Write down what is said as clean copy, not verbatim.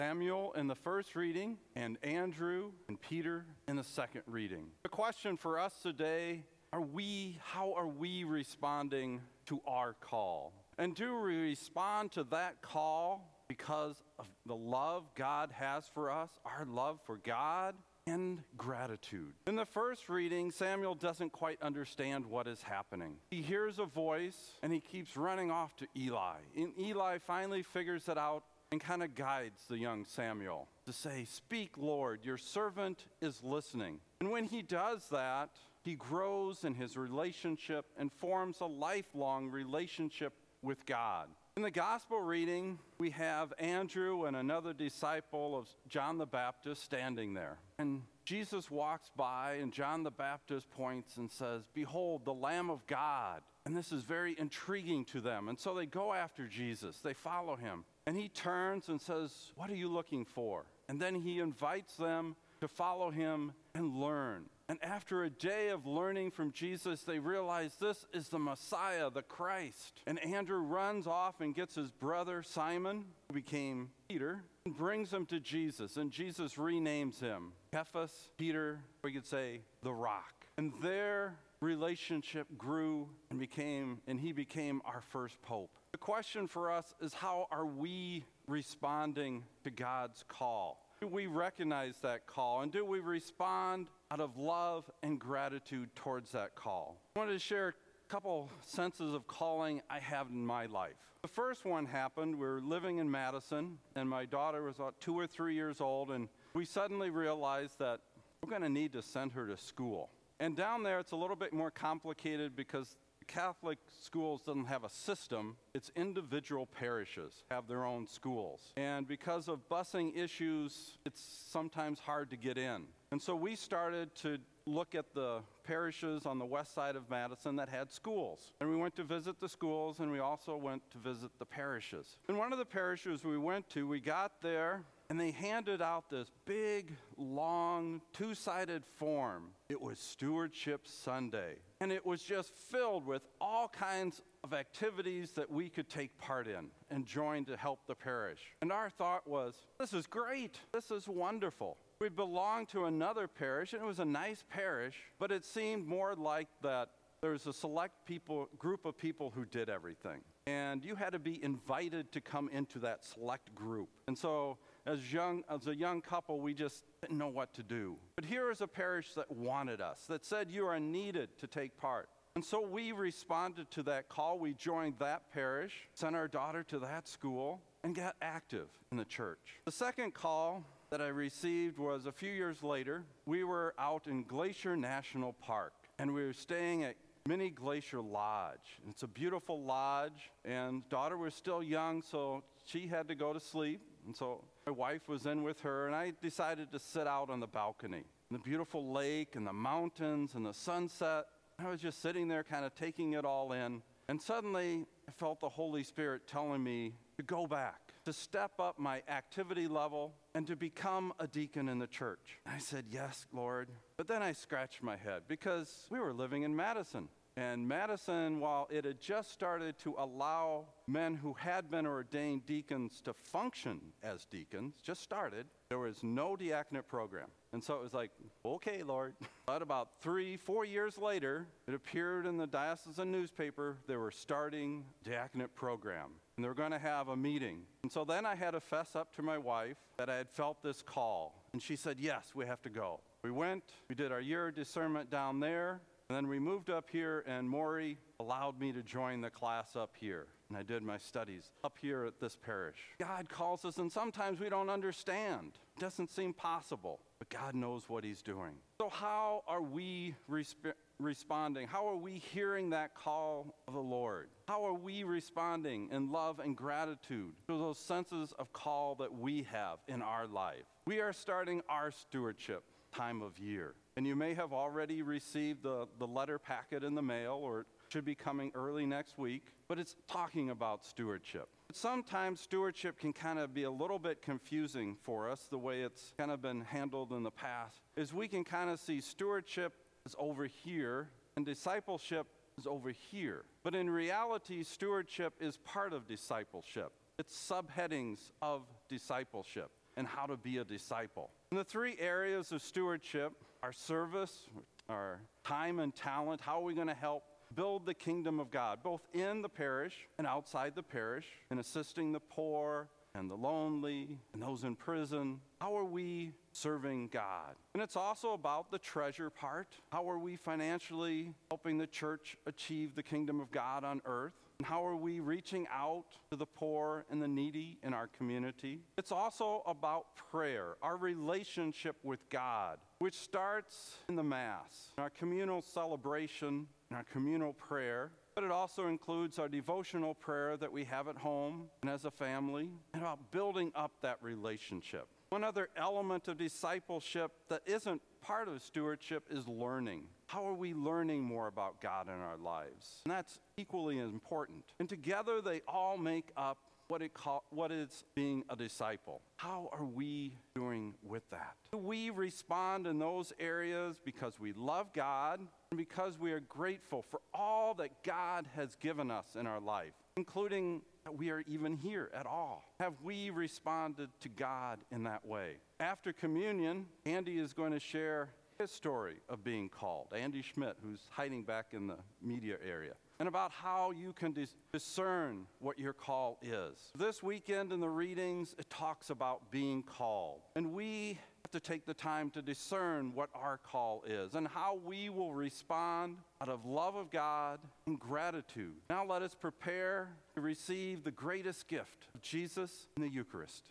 Samuel in the first reading, and Andrew and Peter in the second reading. The question for us today, how are we responding to our call? And do we respond to that call because of the love God has for us, our love for God, and gratitude? In the first reading, Samuel doesn't quite understand what is happening. He hears a voice, and he keeps running off to Eli. And Eli finally figures it out and kind of guides the young Samuel to say, "Speak, Lord, your servant is listening." And when he does that, he grows in his relationship and forms a lifelong relationship with God. In the gospel reading, we have Andrew and another disciple of John the Baptist standing there. And Jesus walks by, and John the Baptist points and says, "Behold, the Lamb of God." And this is very intriguing to them. And so they go after Jesus. They follow him. And he turns and says, "What are you looking for?" And then he invites them to follow him and learn. And after a day of learning from Jesus, they realize this is the Messiah, the Christ. And Andrew runs off and gets his brother Simon, who became Peter, and brings him to Jesus. And Jesus renames him Cephas, Peter, we could say the Rock. And their relationship grew and he became our first pope. The question for us is, how are we responding to God's call? Do we recognize that call? And do we respond out of love and gratitude towards that call? I wanted to share a couple senses of calling I have in my life. The first one happened, we were living in Madison, and my daughter was about 2 or 3 years old, and we suddenly realized that we're going to need to send her to school. And down there, it's a little bit more complicated because Catholic schools doesn't have a system. It's individual parishes have their own schools. And because of busing issues, it's sometimes hard to get in. And so we started to look at the parishes on the west side of Madison that had schools. And we went to visit the schools, and we also went to visit the parishes. In one of the parishes we went to, we got there, and they handed out this big, long, two-sided form. It was Stewardship Sunday. And it was just filled with all kinds of activities that we could take part in and join to help the parish. And our thought was, this is great. This is wonderful. We belonged to another parish, and it was a nice parish, but it seemed more like that there was a select group of people who did everything. And you had to be invited to come into that select group. And so as a young couple, we just didn't know what to do. But here is a parish that wanted us, that said you are needed to take part. And so we responded to that call. We joined that parish, sent our daughter to that school, and got active in the church. The second call that I received was a few years later. We were out in Glacier National Park, and we were staying at Mini Glacier Lodge. It's a beautiful lodge, and daughter was still young, so she had to go to sleep. And so my wife was in with her, and I decided to sit out on the balcony. And the beautiful lake and the mountains and the sunset. I was just sitting there kind of taking it all in. And suddenly I felt the Holy Spirit telling me to go back, to step up my activity level, and to become a deacon in the church. And I said, "Yes, Lord." But then I scratched my head because we were living in Madison. And Madison, while it had just started to allow men who had been ordained deacons to function as deacons, just started, there was no diaconate program. And so it was like, okay, Lord. But about 3-4 years later, it appeared in the diocesan newspaper, they were starting diaconate program. And they were going to have a meeting. And so then I had to fess up to my wife that I had felt this call. And she said, "Yes, we have to go." We went, we did our year of discernment down there. And then we moved up here, and Maury allowed me to join the class up here. And I did my studies up here at this parish. God calls us, and sometimes we don't understand. It doesn't seem possible, but God knows what he's doing. So how are we responding? How are we hearing that call of the Lord? How are we responding in love and gratitude to those senses of call that we have in our life? We are starting our stewardship time of year. And you may have already received the letter packet in the mail, or it should be coming early next week, but it's talking about stewardship. But sometimes stewardship can kind of be a little bit confusing for us, the way it's kind of been handled in the past, is we can kind of see stewardship is over here and discipleship is over here. But in reality, stewardship is part of discipleship. It's subheadings of discipleship. and how to be a disciple. And the three areas of stewardship are service, our time and talent. How are we going to help build the kingdom of God, both in the parish and outside the parish, in assisting the poor and the lonely and those in prison? How are we serving God? And it's also about the treasure part. How are we financially helping the church achieve the kingdom of God on earth? And how are we reaching out to the poor and the needy in our community? It's also about prayer, our relationship with God, which starts in the Mass, in our communal celebration, in our communal prayer. But it also includes our devotional prayer that we have at home and as a family, and about building up that relationship. One other element of discipleship that isn't part of stewardship is learning. How are we learning more about God in our lives? And that's equally important. And together they all make up what is being a disciple. How are we doing with that? Do we respond in those areas because we love God and because we are grateful for all that God has given us in our life, including that we are even here at all? Have we responded to God in that way? After communion, Andy is going to share his story of being called. Andy Schmidt, who's hiding back in the media area, and about how you can discern what your call is. This weekend in the readings, it talks about being called. And we have to take the time to discern what our call is and how we will respond out of love of God and gratitude. Now let us prepare to receive the greatest gift of Jesus in the Eucharist.